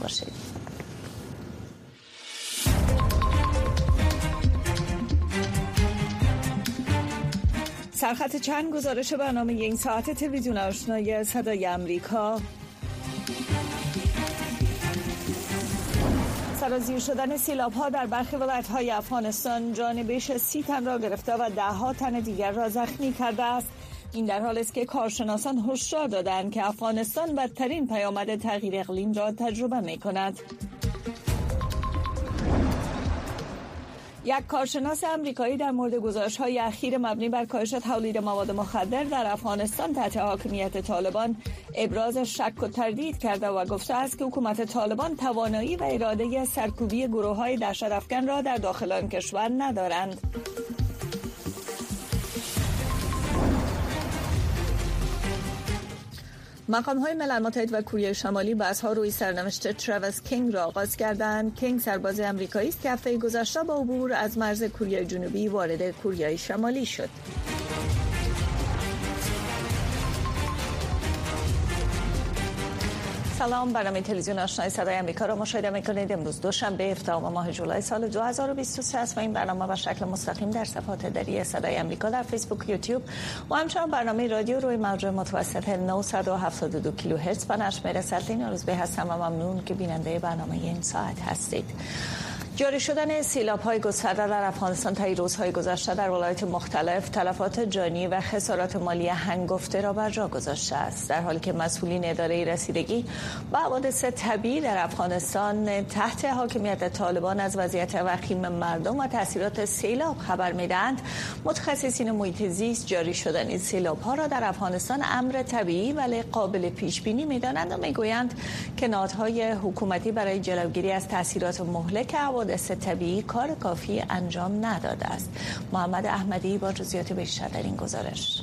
باشید. سرخط چند گزارش برنامه این ساعت تلویزیون آشنای صدای امریکا. سرازیر شدن سیلاب‌ها در برخی ولایت‌های افغانستان جان بیش از 30 تن را گرفته و ده‌ها تن دیگر را زخمی کرده است. این در حالی است که کارشناسان هشدار دادند که افغانستان بدترین پیامد تغییر اقلیم را تجربه می‌کند. یک کارشناس آمریکایی در مورد گزارش‌های اخیر مبنی بر کاهش تولید مواد مخدر در افغانستان تحت حاکمیت طالبان ابراز شک و تردید کرده و گفته است که حکومت طالبان توانایی و اراده سرکوبی گروه‌های دهشت‌افکن را در داخل آن کشور ندارند. مقام‌های ملل متحد و کره شمالی بحث‌ها روی سرنوشت تراویس کینگ را آغاز کردند. کینگ سرباز آمریکایی است که هفته گذشته با عبور از مرز کره جنوبی وارد کره شمالی شد. سلام، برنامه تلویزیون آشنای صدای آمریکا را مشاهده می‌کنید. امروز دوشنبه 17 ماه جولای سال 2023 است و این برنامه به شکل مستقیم در صفحات دری صدای آمریکا در فیسبوک، یوتیوب و همچنین برنامه رادیو روی موج متوسط 972 کیلوهرتز به نشر می‌رسد. این روز به هستم و ممنون که بیننده برنامه این ساعت هستید. جاری شدن سیلاب‌های گسترده در افغانستان طی روزهای گذشته در ولایات مختلف تلفات جانی و خسارات مالی هنگفته را بر جا گذاشته است، در حالی که مسئولین اداره رسیدگی و حوادث طبیعی در افغانستان تحت حاکمیت طالبان از وضعیت وخیم مردم و تاثیرات سیلاب خبر می‌دهند. متخصصین محیط زیست جاری شدن سیلاب‌ها را در افغانستان امر طبیعی ولی قابل پیش‌بینی می‌دانند و می‌گویند که نهادهای حکومتی برای جلوگیری از تاثیرات مهلک حوادث طبیعی کار کافی انجام نداده است. محمد احمدی با جزئیات بیشتر در این گزارش.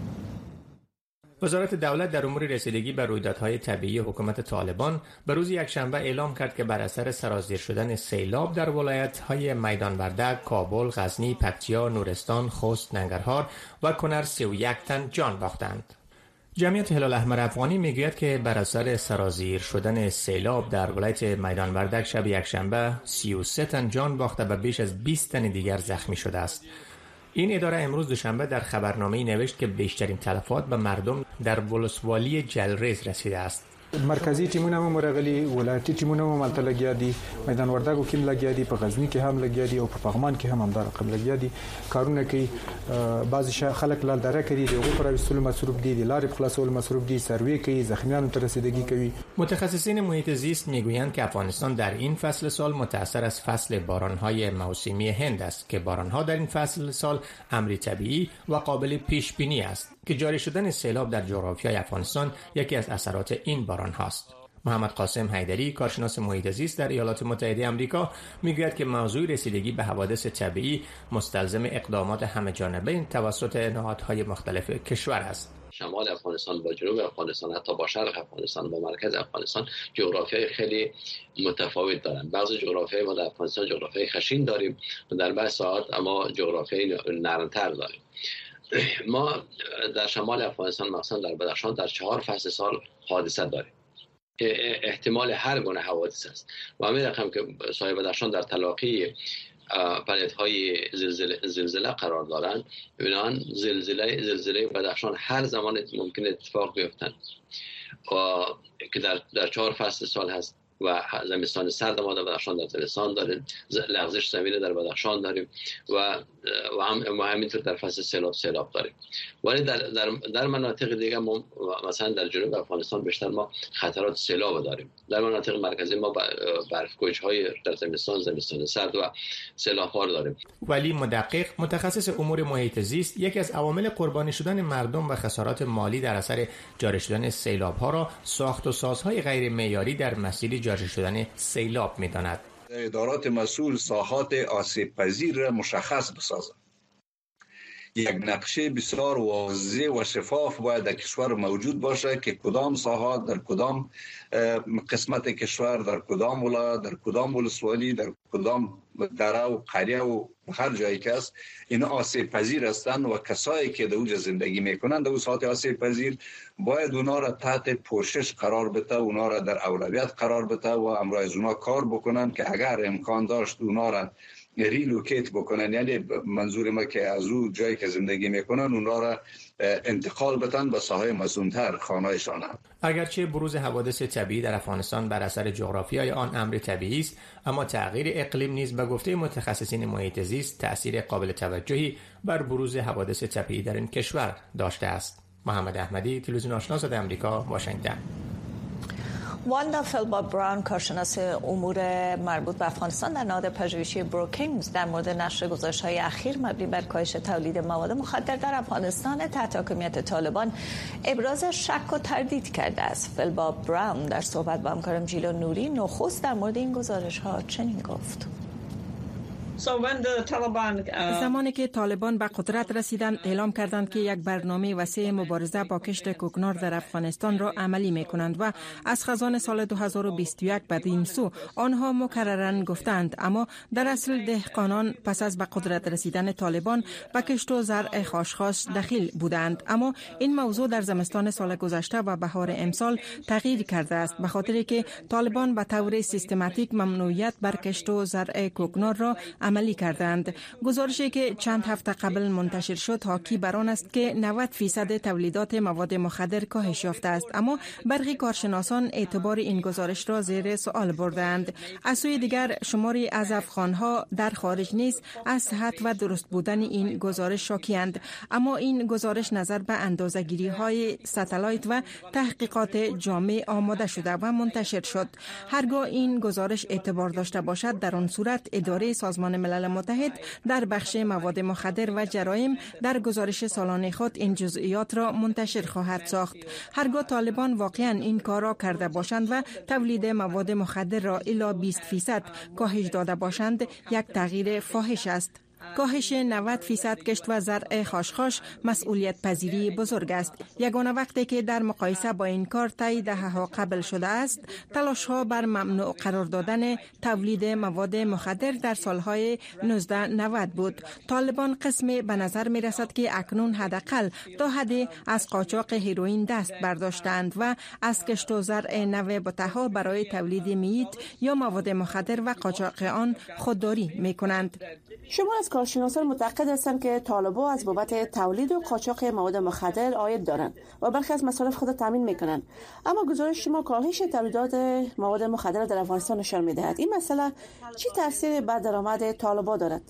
وزارت دولت در امور رسیدگی به رویدادهای طبیعی حکومت طالبان به روز یکشنبه اعلام کرد که بر اثر سرازیر شدن سیلاب در ولایت‌های میدان وردک، کابل، غزنی، پکتیا، نورستان، خوست، ننگرهار و کنر 31 تن جان باختند. جمعیت هلال احمر افغانی میگوید که بر اثر سرازیر شدن سیلاب در ولایت میدان وردک شب یکشنبه 33 تن جان باخته و بیش از 20 تن دیگر زخمی شده است. این اداره امروز دوشنبه در خبرنامه‌ای نوشت که بیشترین تلفات به مردم در ولسوالی جلریز رسیده است. مرکزی ټیمونه هم ورغلي، ولایتي ټیمونه هم هلته لګیا دي، میدان وردګو کې هم لګیا دي، په غزني کې هم لګیا دي او په پغمان کې هم همدار رقم لګیا دي. کارونه کوي، بعضی خلک لال دره کوي، دغه پر وسلو مصروف دي، لارې په خلاصول مصروف دي، سروې کوي، زخمیانو ته رسیدگی کوي. متخصصین محیط زیست میگویند که افغانستان در این فصل سال متأثر از فصل بارانهای موسمی هند است که بارانها در این فصل سال امری طبیعی و قابل پیش بینی است که جاری شدن سیلاب در جغرافیای افغانستان یکی از اثرات این باران هاست. محمد قاسم حیدری، کارشناس محیط زیست در ایالات متحده آمریکا، میگوید که موضوع رسیدگی به حوادث طبیعی مستلزم اقدامات همه‌جانبه توسط نهادهای مختلف کشور است. شمال افغانستان با جنوب افغانستان، حتی با شرق افغانستان با مرکز افغانستان جغرافیای خیلی متفاوت دارند. بعضی جغرافیای ما در افغانستان جغرافیای خشن داریم و در بعض ساعات اما جغرافیای نرم‌تر داریم. ما در شمال افغانستان مثلا در بدخشان در 4 فصل سال حادثه داریم. احتمال هر گونه حوادث است و همین رقم که سایه بدخشان در تلاقی پلیدهای زلزله قرار دارند، بنابراین زلزله بدخشان هر زمان ممکن اتفاق بیفتند و که در 4 فصل سال هست و زمستان سرد ما در بدخشان در زمستان داریم، لغزش زمین در بدخشان داریم و همینطور در فصل سیلاب داریم. ولی در مناطق دیگه ما مثلا در جنوب افغانستان بیشتر ما خطرات سیلاب داریم. در مناطق مرکزی ما برف‌کوچ‌های در زمستان سرد و سیلاب‌ها داریم. ولی مدقق متخصص امور محیط زیست یکی از عوامل قربانی شدن مردم و خسارات مالی در اثر جاری شدن سیلاب‌ها را ساخت و سازهای غیر معیاری در مسیر جاری شدن سیلاب می‌داند. ادارات مسئول ساحات آسیب پذیر را مشخص بسازند. یک نقشه بسیار واضح و شفاف باید در کشور موجود باشه که کدام ساحات در کدام قسمت کشور، در کدام ولایت، در کدام ولسوالی، در کدام دره و قریه و هر جایی که است اینا آسیب پذیر هستند و کسایی که در اونجا زندگی میکنند در ساحات آسیب پذیر باید اونا را تحت پوشش قرار بده، اونا را در اولویت قرار بده و امروز اونا کار بکنن که اگر امکان داشت اونا را ریلوکیت بکنن، یعنی منظور ما که از اون جایی که زندگی میکنن اونا را انتقال بدن به ساحه مسئول‌تر خانه‌شان. اگرچه بروز حوادث طبیعی در افغانستان بر اثر جغرافیای آن امر طبیعی است، اما تغییر اقلیم نیز به گفته متخصصین محیط زیست تأثیر قابل توجهی بر بروز حوادث طبیعی در این کشور داشته است. محمد احمدی، تلویزیون آشنا صدای آمریکا، واشنگتن. واندا فیلبا براون، کارشناس امور مربوط به افغانستان در نهاد پژوهشی بروکینگز، در مورد نشر گزارش‌های اخیر مبنی بر کاهش تولید مواد مخدر در افغانستان تحت حاکمیت طالبان ابراز شک و تردید کرده است. فیلبا براون در صحبت با همکارم جیلا نوری نخست در مورد این گزارش‌ها چنین گفت: زمانی که طالبان به قدرت رسیدند اعلام کردند که یک برنامه وسیع مبارزه با کشت کوکنار در افغانستان را عملی می کنند و از خزان سال 2021 بعد این سو آنها مکرراً گفتند، اما در اصل دهقانان پس از به قدرت رسیدن طالبان به کشت و زرع خاشخاش دخیل بودند. اما این موضوع در زمستان سال گذشته و بهار امسال تغییر کرده است، به خاطر که طالبان به طور سیستماتیک ممنوعیت بر کشت و زرع کوکنار را عملی کردند. گزارشی که چند هفته قبل منتشر شد حاکی بر آن است که 90% تولیدات مواد مخدر کاهش یافته است، اما برخی کارشناسان اعتبار این گزارش را زیر سوال بردند. از سوی دیگر شماری از افغانها در خارج نیز از صحت و درست بودن این گزارش شاکی‌اند، اما این گزارش نظر به اندازه‌گیری‌های ستلایت و تحقیقات جامع آماده شده و منتشر شد. هرگاه این گزارش اعتبار داشته باشد، در آن صورت اداره سازمان ملل متحد در بخش مواد مخدر و جرایم در گزارش سالانه خود این جزئیات را منتشر خواهد ساخت. هرگاه طالبان واقعا این کار را کرده باشند و تولید مواد مخدر را الی 20% کاهش داده باشند، یک تغییر فاحش است. کاهش 90% کشت و زرع خاشخاش مسئولیت پذیری بزرگ است. یگانه وقتی که در مقایسه با این کار طی دهه‌ها قبل شده است، تلاش‌ها بر ممنوع قرار دادن تولید مواد مخدر در سالهای 1990 بود. طالبان قسمی به نظر می رسد که اکنون حداقل تا حدی از قاچاق هیروئین دست برداشتند و از کشت و زرع نو بته‌ها برای تولید میت یا مواد مخدر و قاچاق آن خودداری می کنند. شما از کارشناسان معتقد هستند که طالبان از بابت تولید و قاچاق مواد مخدر عاید دارند و برخی از مصارف خود تامین میکنند، اما گزارش شما کاهش تولیدات مواد مخدر در افغانستان نشان میدهد. این مسئله چه تاثیر بر درآمد طالبان دارد؟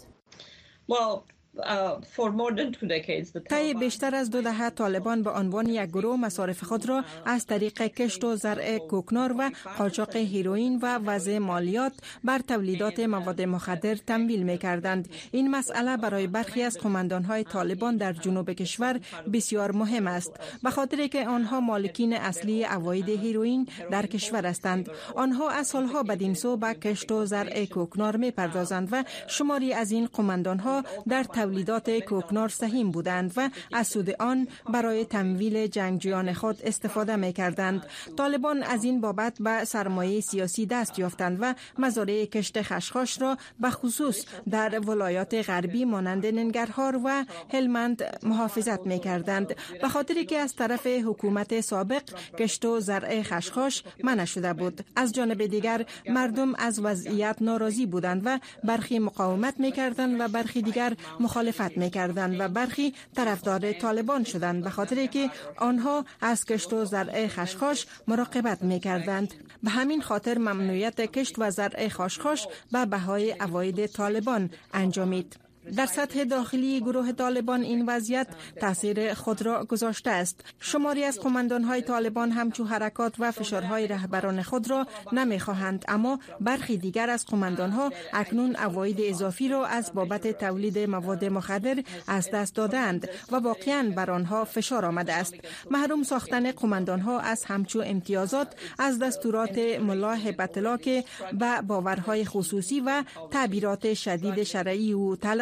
طی بیشتر از 2 دهه طالبان به عنوان یک گروه مصارف خود را از طریق کشت و زرع کوکنار و قاچاق هیروئین و وضع مالیات بر تولیدات مواد مخدر تمویل می کردند. این مسئله برای برخی از قماندان‌های طالبان در جنوب کشور بسیار مهم است، به خاطر که آنها مالکین اصلی عواید هیروئین در کشور هستند. آنها از سالها بدین سو به کشت و زرع کوکنار می پردازند و شماری از این قماندان‌ها در تولیدات کوکنار سهیم بودند و از سود آن برای تمویل جنگجویان خود استفاده می کردند. طالبان از این بابت به سرمایه سیاسی دست یافتند و مزارع کشت خاشخاش را به خصوص در ولایات غربی مانند ننگرهار و هلمند محافظت می کردند، به خاطر که از طرف حکومت سابق کشت و زرع خاشخاش منع شده بود. از جانب دیگر مردم از وضعیت ناراضی بودند و برخی مقاومت می کردند و برخی دیگر مخالفت می‌کردند و برخی طرفدار طالبان شدند، به خاطر که آنها از کشت و زرع خاشخاش مراقبت می‌کردند. به همین خاطر ممنوعیت کشت و زرع خاشخاش به بهای عواید طالبان انجامید. در سطح داخلی گروه طالبان این وضعیت تاثیر خود را گذاشته است. شماری از قماندان‌های طالبان همچو حرکات و فشارهای رهبران خود را نمی‌خواهند، اما برخی دیگر از قماندان‌ها اکنون عواید اضافی را از بابت تولید مواد مخدر از دست دادند و واقعاً بر آنها فشار آمده است. محروم ساختن قماندان‌ها از همچو امتیازات، از دستورات ملا هیبت الله که به باورهای خصوصی و تعبیرات شدید شرعی و تعلق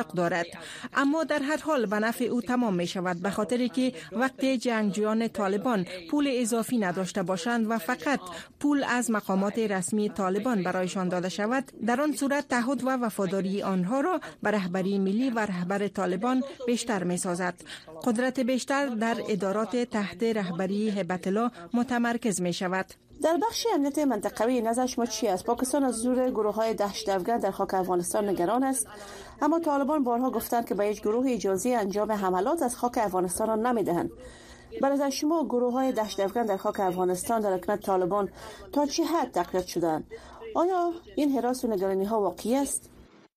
دارد. اما در هر حال به نفع او تمام می شود، به خاطر که وقتی جنگجویان طالبان پول اضافی نداشته باشند و فقط پول از مقامات رسمی طالبان برایشان داده شود، در آن صورت تعهد و وفاداری آنها را به رهبری ملی و رهبر طالبان بیشتر می سازد. قدرت بیشتر در ادارات تحت رهبری هیبت الله متمرکز می شود. در بخش امنیت منطقوی نظر شما چی است؟ پاکستان از زور گروه‌های دهشت افکن در خاک افغانستان نگران است، اما طالبان بارها گفتند که به هیچ گروه اجازه انجام حملات از خاک افغانستان را نمی‌دهند. به نظر شما گروه‌های دهشت افکن در خاک افغانستان در حکومت طالبان تا چه حد تقویت شدند؟ آیا این هراس و نگرانی‌ها واقعی است؟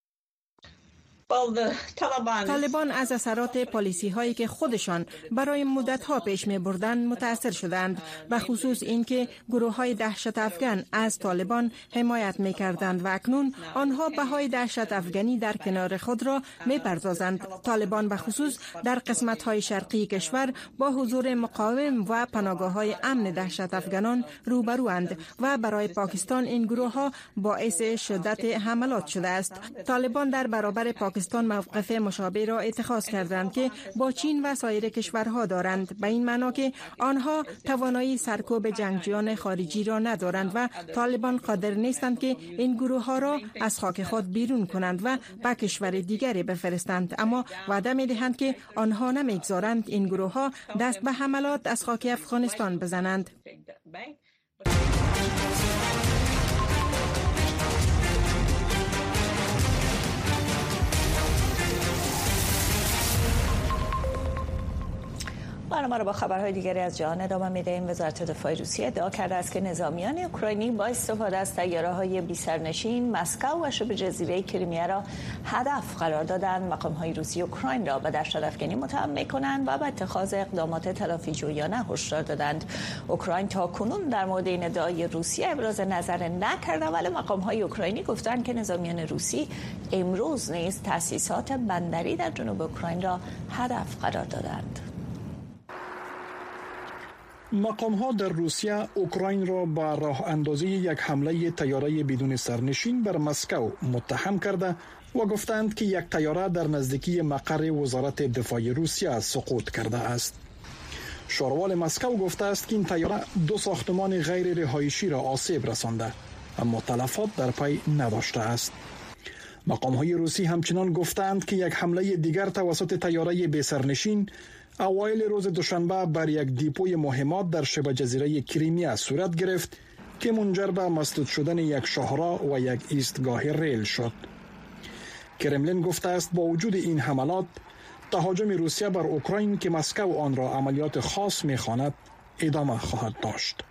طالبان از اثرات پالیسی هایی که خودشان برای مدت ها پیش می بردند متاثر شدند، به خصوص اینکه گروه های دهشت افغان از طالبان حمایت می کردند و اکنون آنها بهای دهشت افغانی در کنار خود را می پردازند. طالبان به خصوص در قسمت های شرقی کشور با حضور مقاوم و پناهگاه های امن دهشت افغانان روبروند و برای پاکستان این گروه ها باعث شدت حملات شده است. طالبان در برابر پاکستان موقف مشابه را اتخاذ کردند که با چین و سایر کشورها دارند، به این معنا که آنها توانایی سرکوب جنگجویان خارجی را ندارند و طالبان قادر نیستند که این گروه ها را از خاک خود بیرون کنند و به کشور دیگری بفرستند، اما وعده می دهند که آنها نمیگذارند این گروه ها دست به حملات از خاک افغانستان بزنند. برنامه را با خبرهای دیگری از جهان ادامه می‌دهیم. وزارت دفاع روسیه ادعا کرده است که نظامیان اوکراینی با استفاده از طیاره‌های بی‌سرنشین مسکو و شبه جزیره کریمیا را هدف قرار دادند. مقام‌های روسی اوکراین را به دهشت افغانی متهم می‌کنند و به اتخاذ اقدامات تلافی‌جویانه هشدار دادند. اوکراین تاکنون در مورد این ادعای روسیه ابراز نظر نکرده، ولی مقام‌های اوکراینی گفتند که نظامیان روسی امروز نیز تأسیسات بندری در جنوب اوکراین را هدف قرار دادند. مقام‌ها در روسیه اوکراین را به راه اندازی یک حمله طیاره بدون سرنشین بر مسکو متهم کرده و گفتند که یک طیاره در نزدیکی مقر وزارت دفاع روسیه سقوط کرده است. شاروال مسکو گفته است که این طیاره دو ساختمان غیر رهایشی را آسیب رسانده، اما تلفات در پی نداشته است. مقام‌های روسی همچنان گفتند که یک حمله دیگر توسط طیاره بی‌سرنشین اوایل روز دوشنبه بر یک دیپوی مهمات در شبه جزیره کریمیا صورت گرفت که منجر به مسدود شدن یک شاهراه و یک ایستگاه ریل شد. کرملین گفته است با وجود این حملات، تهاجم روسیه بر اوکراین که مسکو آن را عملیات خاص می‌خواند ادامه خواهد داشت.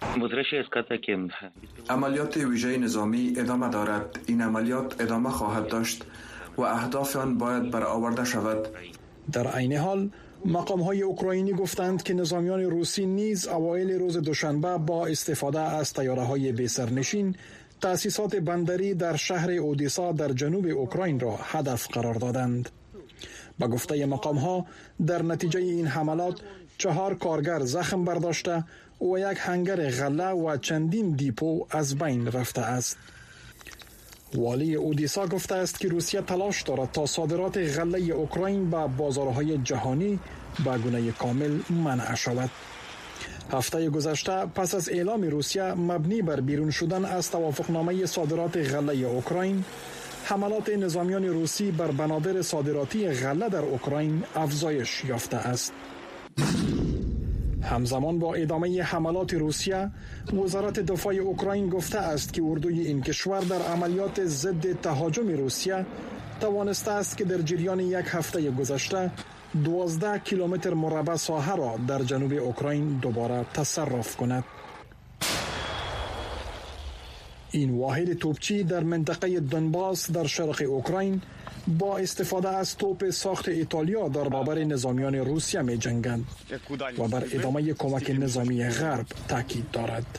عملیات ویژه نظامی ادامه دارد. این عملیات ادامه خواهد داشت و اهداف آن باید برآورده شود. در عین حال مقام‌های اوکراینی گفتند که نظامیان روسی نیز اوایل روز دوشنبه با استفاده از طیاره‌های بی‌سرنشین تأسیسات بندری در شهر اودیسا در جنوب اوکراین را هدف قرار دادند. با گفته مقام‌ها در نتیجه این حملات 4 کارگر زخم برداشته و یک هنگر غله و چندین دیپو از بین رفته است. والی اودیسا گفته است که روسیه تلاش دارد تا صادرات غله اوکراین به بازارهای جهانی به گونه کامل منع شود. هفته گذشته پس از اعلام روسیه مبنی بر بیرون شدن از توافقنامه صادرات غله اوکراین، حملات نظامیان روسی بر بنادر صادراتی غله در اوکراین افزایش یافته است. همزمان با ادامه حملات روسیه، وزارت دفاع اوکراین گفته است که اردوی این کشور در عملیات ضد تهاجم روسیه توانسته است که در جریان یک هفته گذشته 12 کیلومتر مربع ساحه را در جنوب اوکراین دوباره تصرف کند. این واحد توپچی در منطقه دونباس در شرق اوکراین با استفاده از توپ ساخت ایتالیا در برابر نظامیان روسیه می جنگند و بر ادامه کمک نظامی غرب تاکید دارد.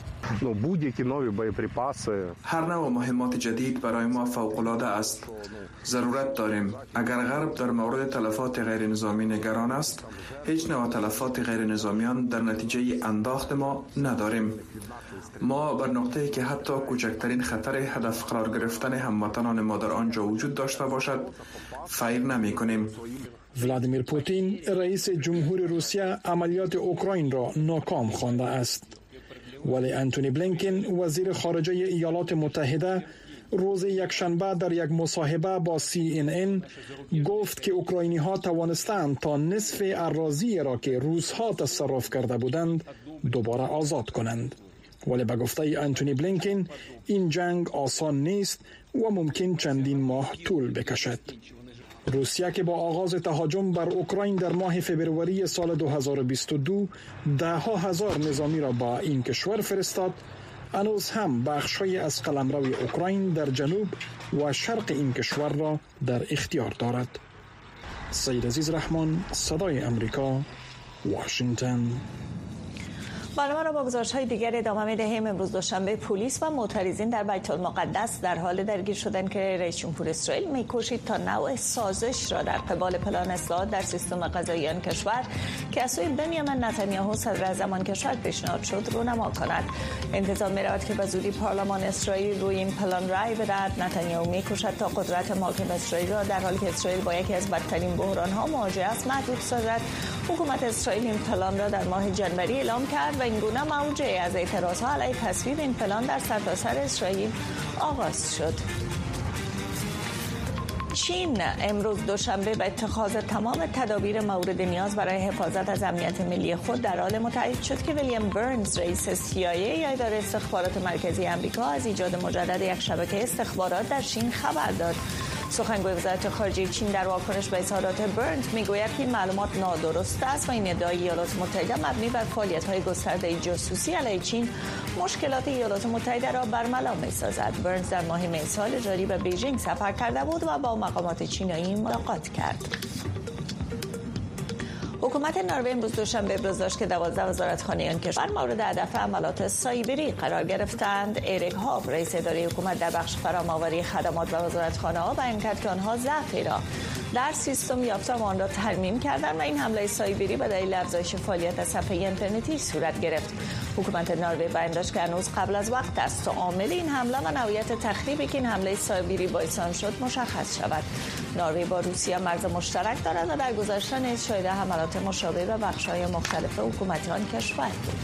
هر نوع مهمات جدید برای ما فوق‌العاده است. ضرورت داریم. اگر غرب در مورد تلفات غیر نظامی نگران است، هیچ نوع تلفات غیر نظامیان در نتیجه انداخت ما نداریم. ما بر نقطه‌ای که حتی کوچکترین خطر هدف قرار گرفتن هموطنان ما در آنجا وجود داشته باشد فیر نمی کنیم. ولادیمیر پوتین رئیس جمهور روسیه عملیات اوکراین را ناکام خوانده است. ولی انتونی بلینکن وزیر خارجه ایالات متحده روز یکشنبه در یک مصاحبه با CNN گفت که اوکراینی ها توانستند تا نصف اراضی را که روس ها تصرف کرده بودند دوباره آزاد کنند. ولی به گفته انتونی بلینکن این جنگ آسان نیست و ممکن چندین ماه طول بکشد. روسیه که با آغاز تهاجم بر اوکراین در ماه فبروری سال 2022 ده‌ها هزار نظامی را با این کشور فرستاد، هنوز هم بخش‌های از قلمرو اوکراین در جنوب و شرق این کشور را در اختیار دارد. سید عزیز رحمان، صدای امریکا، واشنگتن. برنامه را با گزارش‌های دیگر ادامه می‌دهیم. امروز دوشنبه پلیس و معترضین در بیت المقدس در حال درگیر شدند که رئیس جمهور اسرائیل می‌کوشید تا نوع سازش را در قبال پلان اصلاحات در سیستم قضایی آن کشور که از سوی بنیامین نتانیاهو صدراعظم آن کشور پیشنهاد شد رونما کند. انتظار می‌رود که به زودی پارلمان اسرائیل روی این پلان رای بدهد. نتانیاهو می‌کوشد تا قدرت حاکم اسرائیل را در حالی که اسرائیل با یکی از بدترین بحران‌ها مواجه است محدود سازد. حکومت اسرائیل این پلان را در ماه جنوری اعلام کرد و این گونه موجه از اعتراضها علیه تصویب این پلان در سرتاسر اسرائیل آغاز شد. چین امروز دوشنبه به اتخاذ تمام تدابیر مورد نیاز برای حفاظت از امنیت ملی خود در حال متعهد شد که ویلیام برنز رئیس CIA یا اداره استخبارات مرکزی آمریکا از ایجاد مجدد یک شبکه استخبارات در چین خبر داد. سخنگوی وزارت خارجه چین در واکنش به اظهارات برنز میگوید که این معلومات نادرست است و این ادعای ایالات متحده مبنی بر فعالیت‌های گسترده جاسوسی علیه چین مشکلات ایالات متحده را برملا می‌سازد. برنز در ماه می سال جاری به بیجینگ سفر کرده بود و با مقامات چینایی ملاقات کرد. حکومت نروژ امروز دوشنبه ابراز داشت که 12 وزارتخانه آن کشور مورد هدف حملات سایبری قرار گرفتند. اریک هاو رئیس اداره حکومت در بخش فرام‌آوری خدمات و وزارتخانه‌ها بیان کرد که آنها ضعفی را در سیستم یافتند و آن را ترمیم کردند و این حمله سایبری به دلیل افزایش فعالیت صفحه اینترنتی صورت گرفت. حکومت نروژ بیان داشت که هنوز قبل از وقت است تا عامل این حمله و نوعیت تخریبی که این حمله سایبری باعث آن شد مشخص شود. نروژ با روسیه مرز مشترک دارد و در گذشته نیز شاهد حملات مشابه به بخش‌های مختلف حکومت آن کشور بود.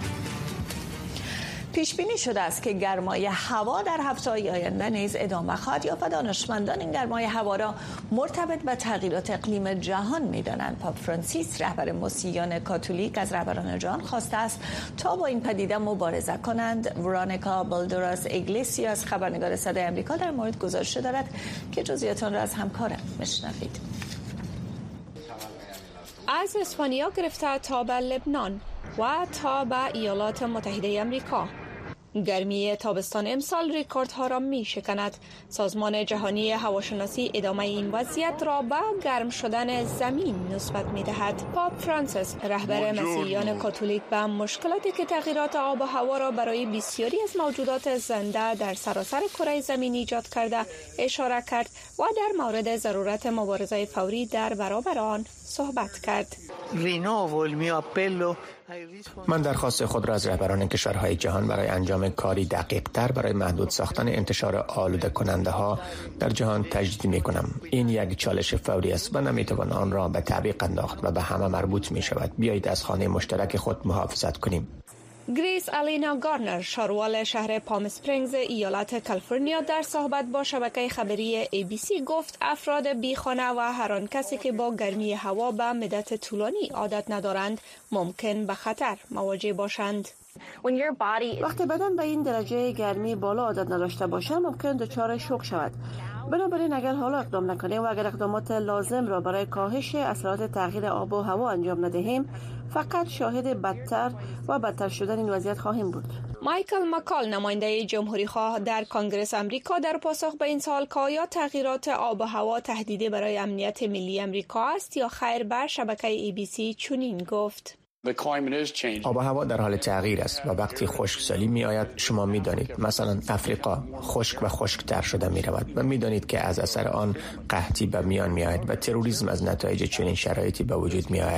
پیش بینی شده است که گرمای هوا در هفته‌های آینده نیز ادامه خواهد یافت و دانشمندان این گرمای هوا را مرتبط به تغییرات اقلیم جهان می‌دانند. پاپ فرانسیس رهبر مسیحیان کاتولیک از رهبران جهان خواسته است تا با این پدیده مبارزه کنند. ورونیکا بالدوراس ایگلیسیاس خبرنگار صدای آمریکا در مورد گزارش دارد که جزئیات آن را از همکارم میشنوید. از اسپانیا گرفته تا به لبنان و تا به ایالات متحده آمریکا گرمی تابستان امسال رکوردها را می شکند. سازمان جهانی هواشناسی ادامه این وضعیت را به گرم شدن زمین نسبت می دهد. پاپ فرانسیس رهبر مسیحیان کاتولیک به مشکلاتی که تغییرات آب و هوا را برای بسیاری از موجودات زنده در سراسر کره زمین ایجاد کرده اشاره کرد و در مورد ضرورت مبارزه فوری در برابر آن صحبت کرد. من درخواست خود را از رهبران کشورهای جهان برای انجام کاری دقیق‌تر برای محدود ساختن انتشار آلوده کننده ها در جهان تجدید می کنم. این یک چالش فوری است و نمیتوان آن را به تعویق انداخت و به همه مربوط می شود. بیایید از خانه مشترک خود محافظت کنیم. گریس الینا گارنر شاروال شهر پام اسپرینگز ایالت کالیفرنیا در صحبت با شبکه خبری ABC گفت افراد بیخانه و هر آن کسی که با گرمی هوا به مدت طولانی عادت ندارند ممکن به خطر مواجه باشند. وقتی بدن به این درجه گرمی بالا عادت نداشته باشد ممکن دچار شوک شود. بنابراین اگر حالا اقدام نکنیم و اگر اقدامات لازم را برای کاهش اثرات تغییر آب و هوا انجام ندهیم فقط شاهد بدتر شدن این وضعیت خواهیم بود. مایکل مکال نماینده جمهوری خواه در کنگره آمریکا در پاسخ به این سوال که آیا تغییرات آب و هوا تهدیدی برای امنیت ملی آمریکا است یا خیر بر شبکه ABC چنین گفت: آب و هوا در حال تغییر است و وقتی خشکسالی می آید شما می دانید مثلا افریقا خشک و خشکتر شده می رود و می دانید که از اثر آن قحطی به میان می آید و تروریسم از نتایج چنین شرایطی به وجود می آید.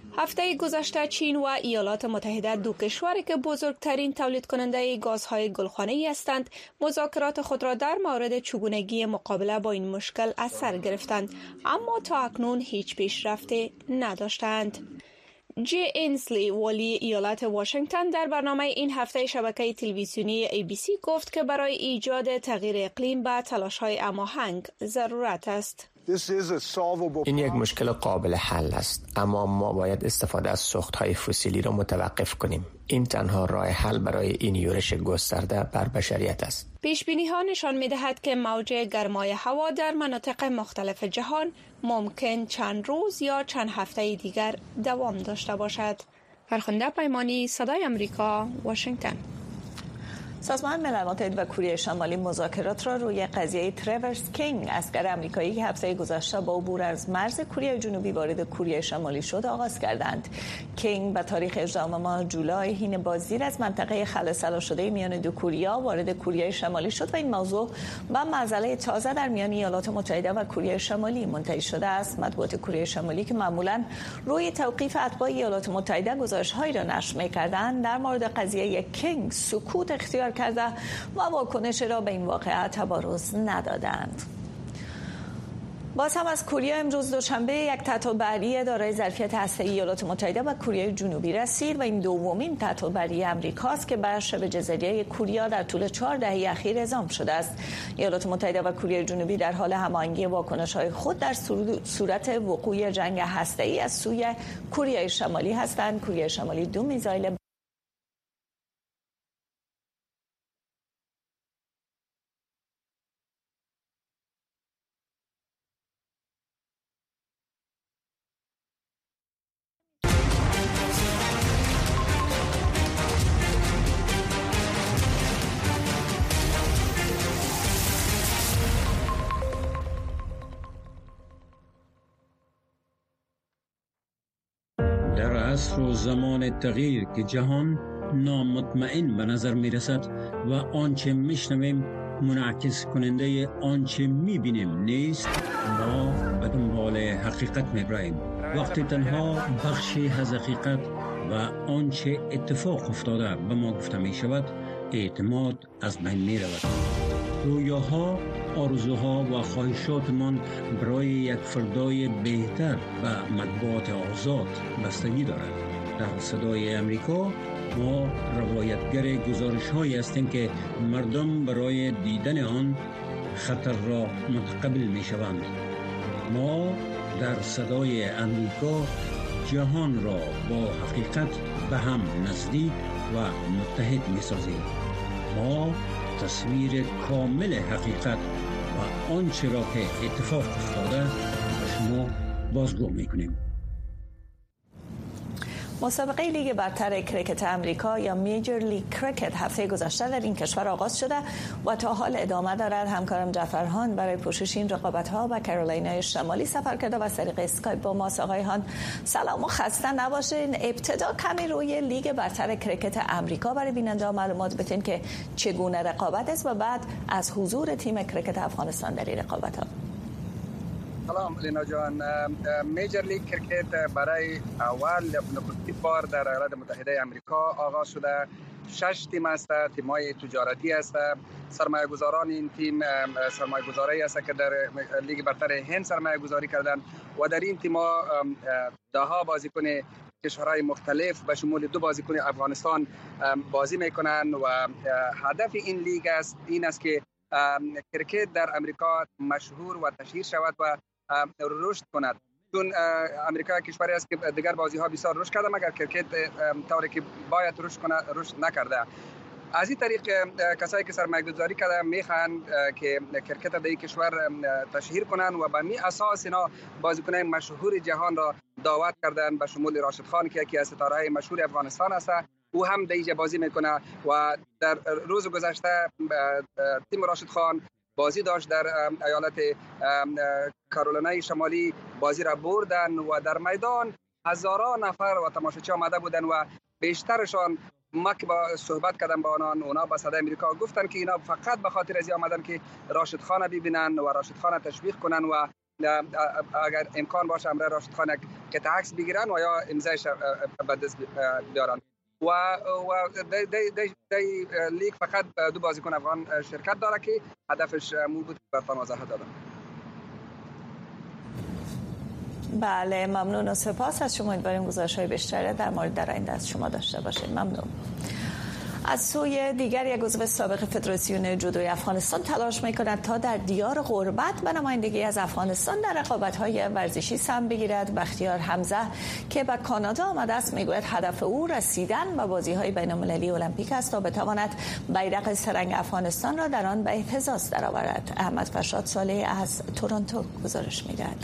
هفته گذشته چین و ایالات متحده، دو کشوری که بزرگترین تولید کننده گازهای گلخانه‌ای هستند، مذاکرات خود را در مورد چگونگی مقابله با این مشکل از سر گرفتند، اما تا اکنون هیچ پیشرفتی نداشتند. جی اینسلی، والی ایالت واشنگتن، در برنامه این هفته شبکه تلویزیونی ABC گفت که برای ایجاد تغییر اقلیم به تلاش‌های هماهنگ ضرورت است. این یک مشکل قابل حل است، اما ما باید استفاده از سوخت‌های فسیلی را متوقف کنیم. این تنها راه حل برای این یورش گسترده بر بشریت است. پیش‌بینی‌ها نشان می‌دهد که موج گرمای هوا در مناطق مختلف جهان ممکن چند روز یا چند هفته دیگر دوام داشته باشد. فرخنده پیمانی، صدای آمریکا، واشنگتن. سازمان ملل متحد و کره شمالی مذاکرات را روی قضیه تریورس کینگ، اسکر آمریکایی که هفته گذشته با عبور از مرز کره جنوبی وارد کره شمالی شد، آغاز کردند. کینگ به تاریخ 18 ماه جولای حین بازدید از منطقه خلأ شده میان دو کره وارد کره شمالی شد و این موضوع با معضله تازه در میان ایالات متحده و کره شمالی منتهی شده است. مطبوعات کره شمالی که معمولاً روی توقیف اتباع ایالات متحده گزارش‌هایی را نشر می‌کردند، در مورد قضیه کینگ سکوت اختیار کرده و واکنش را به این واقعه تبارز ندادند. باز هم از کره امروز دوشنبه یک تتو بحری دارای ظرفیت هسته‌ای ایالات متحده و کره جنوبی رسید و این دومین تتو بحری آمریکاست که بر شبه جزیره کوریا در طول 4 دهه اخیر اعزام شده است. ایالات متحده و کره جنوبی در حال هماهنگی واکنش‌های خود در صورت وقوع جنگ هسته‌ای از سوی کره شمالی هستند. کره شمالی 2 میزایل در عصر و زمان تغییر که جهان نامطمئن به نظر می رسد و آنچه می شنویم منعکس کننده آنچه می بینیم نیست، ما به دنبال حقیقت می براییم. وقتی تنها بخشی از حقیقت و آنچه اتفاق افتاده به ما گفته می شود، اعتماد از بین می رود. رویاها، آرزوها و خواهشاتمان برای یک فردای بهتر و مطبوعات آزاد بستگی دارد. در صدای آمریکا ما روایتگر گزارش‌هایی هستیم که مردم برای دیدن آن خطر را متقبل می‌شوند. ما در صدای آمریکا جهان را با حقیقت به هم نزدیک و متحد می‌سازیم. ما تصویر کامل حقیقت و آنچه را که اتفاق افتاده به شما بازگو می‌کنیم. مسابقه لیگ برتر کریکت آمریکا یا میجر لیگ کریکت هفته گذشته در این کشور آغاز شده و تا حال ادامه دارد. همکارم جعفر هان برای پوشش این رقابت‌ها به کارولینای شمالی سفر کرده و از طریق اسکایپ با ماست. آقای هان سلام و خسته نباشین. ابتدا کمی روی لیگ برتر کریکت آمریکا برای بیننده معلومات بدین که چگونه رقابت است و بعد از حضور تیم کریکت افغانستان در این رقابت‌ها. سلام لینا جان. میجر لیگ کرکت برای اول نخستین بار در ایالات متحده آمریکا آغاز شده. 6 تیم است، تیم‌های تجارتی است. سرمایه گذاران این تیم سرمایه گذاری است که در لیگ برتر هند سرمایه گذاری کردن و در این تیم‌ها ده‌ها بازیکن کشورهای مختلف به شمول 2 بازیکن افغانستان بازی میکنن و هدف این لیگ است این است که کرکت در امریکا مشهور و تشهیر شود و رشد کند. چون امریکا کشوری است که دیگر بازی ها بسیار رشد کرده مگر کرکت طوری که باید رشد نکرده. از این طریق کسایی که سرمایه گذاری کرده میخوان که کرکت در این کشور تشهیر کنند و به این اساس اینا بازیکنان مشهور جهان را دعوت کردن به شمول راشد خان که یکی از ستاره‌های مشهور افغانستان است. او هم در اینجا بازی میکنه و در روز گذشته تیم راشد خان بازی داشت در ایالت کارولینای شمالی، بازی را بردن و در میدان هزاران نفر و تماشاچی آمده بودن و بیشترشان ما که با صحبت کردم با آنان، اونا با صدای امریکا گفتن که اینا فقط به خاطر از آمدن که راشد خان ببینن و راشد خان تشویق کنن و اگر امکان باشه امرای راشد خان که عکس بگیرن و یا امضایش به دست بیارن و دی لیگ فقط 2 بازیکن افغان شرکت داره که هدفش مو بود به وضاحت دادم. بله ممنون و سپاس از شما. امیدواریم گزارش‌های بیشتری در مورد در آینده از شما داشته باشیم. ممنون. از سوی دیگر یک عضو سابق فدراسیون جودوی افغانستان تلاش می‌کند تا در دیار غربت به نمایندگی از افغانستان در رقابت‌های ورزشی سهم بگیرد. بختیار حمزه که به کانادا آمده است میگوید هدف او رسیدن به بازی‌های بین‌المللی المپیک است تا بتواند بیرق سرنگ افغانستان را در آن به اهتزاز درآورد. احمد فرشاد صالح از تورنتو گزارش می‌دهد.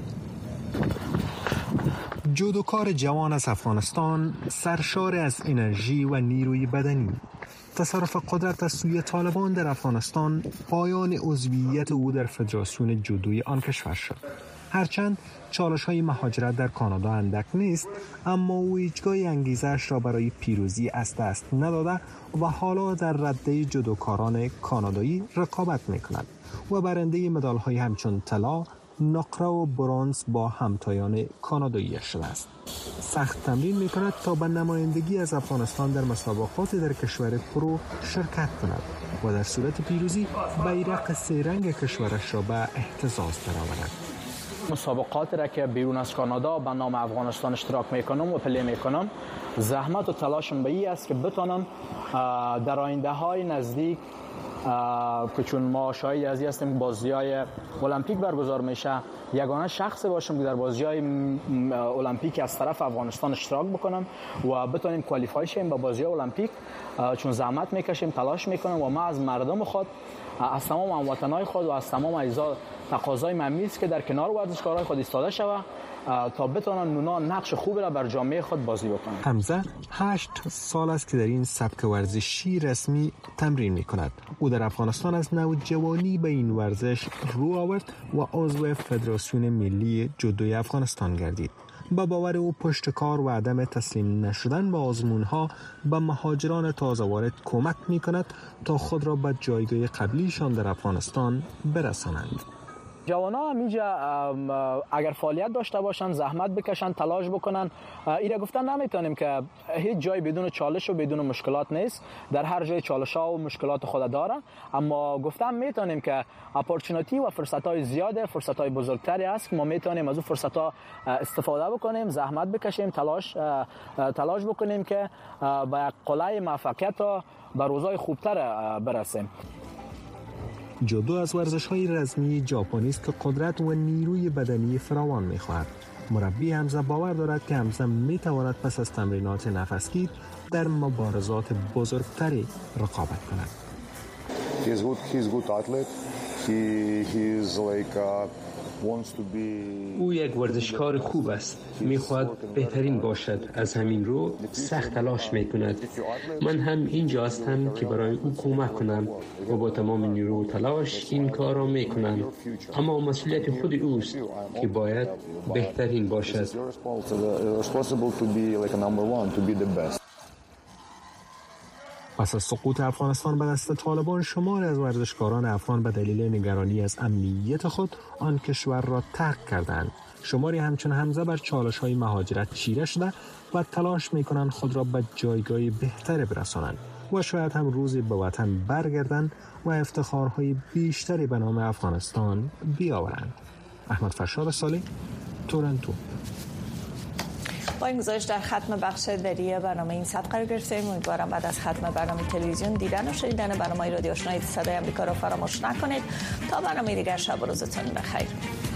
جودوکار جوان از افغانستان سرشار از انرژی و نیروی بدنی. تصرف قدرت از سوی طالبان در افغانستان پایان عضویت او در فدراسیون جودوی آن کشور شد. هرچند چالش‌های مهاجرت در کانادا اندک نیست، اما او هیچگاه انگیزش را برای پیروزی از دست نداده و حالا در رده جودوکاران کانادایی رقابت می‌کند و برنده مدال‌های همچون طلا، نقره و برنز با همتایان کانادایی شده است. سخت تمرین می‌کند تا به نمایندگی از افغانستان در مسابقات در کشور پرو شرکت کند و در صورت پیروزی بیرق سه‌رنگ کشورش را به اهتزاز درآورد. مسابقات را که بیرون از کانادا به نام افغانستان اشتراک میکنم و پلی میکنم، زحمت و تلاشم به این است که بتونم در آینده های نزدیک که چون ما شاهد از هستیم بازی‌های المپیک برگزار میشه، یگانه شخص باشم که در بازی‌های المپیک از طرف افغانستان اشتراک بکنم و بتونیم کوالیفای شیم به بازی‌های المپیک، چون زحمت میکشیم، تلاش میکنم و ما از مردم خود، از تمام هموطنان خود و از تمام اعضا تقاضای ممی است که در کنار ورزشکارای خود ایستاده شوه تا بتونن اونا نقش خوبی را بر جامعه خود بازی بکنند. حمزه 8 سال است که در این سبک ورزشی رسمی تمرین می‌کند. او در افغانستان از نوجوانی به این ورزش رو آورد و عضو فدراسیون ملی جودوی افغانستان گردید. با باور او پشت کار و عدم تسلیم نشدن به آزمون‌ها به مهاجران تازه وارد کمک می‌کند تا خود را به جایگاه قبلیشان در افغانستان برسانند. جوانا همینجا اگر فعالیت داشته باشن، زحمت بکشن، تلاش بکنن، ایره گفتن نمیتونیم که هیچ جای بدون چالش و بدون مشکلات نیست. در هر جای چالش ها و مشکلات خود داره، اما گفتم میتونیم که اپورتونتی و فرصت های زیاده، فرصت های بزرگتری است که ما میتونیم از اون فرصت ها استفاده بکنیم، زحمت بکشیم، تلاش بکنیم که به قله موفقیت به روزهای خوبتر برسیم. جودو از ورزش‌های رسمی ژاپنی است که قدرت و نیروی بدنی فراوان می‌خواهد. مربی حمزه باور دارد که حمزه می‌تواند پس از تمرینات نفسگیر در مبارزات بزرگتری رقابت کند. He's good athlete. He's like او یک ورزشکار خوب است. می‌خواهد بهترین باشد. از همین رو سخت تلاش می‌کند. من هم اینجا هستم که برای او کمک کنم و با تمام نیرو و تلاش این کار را می‌کنم. اما مسئولیت خود اوست که باید بهترین باشد. پس از سقوط افغانستان به دست طالبان، شماری از ورزشکاران افغان به دلیل نگرانی از امنیت خود آن کشور را ترک کردند. شماری همچون حمزه بر چالش‌های مهاجرت چیره شده و تلاش می‌کنند خود را به جایگاه بهتر برسانند و شاید هم روزی به وطن برگردند و افتخارهای بیشتری به نام افغانستان بیاورند. احمد فرشاد صالح، تورنتو. با این گزارش در ختم بخش دری برنامه این ساعت قرار گرفتیم. امیدوارم بعد از ختم برنامه تلویزیون دیدن و شنیدن برنامه رادیو آشنای صدای آمریکا را فراموش نکنید. تا برنامه دیگر، شب و روزتون بخیر.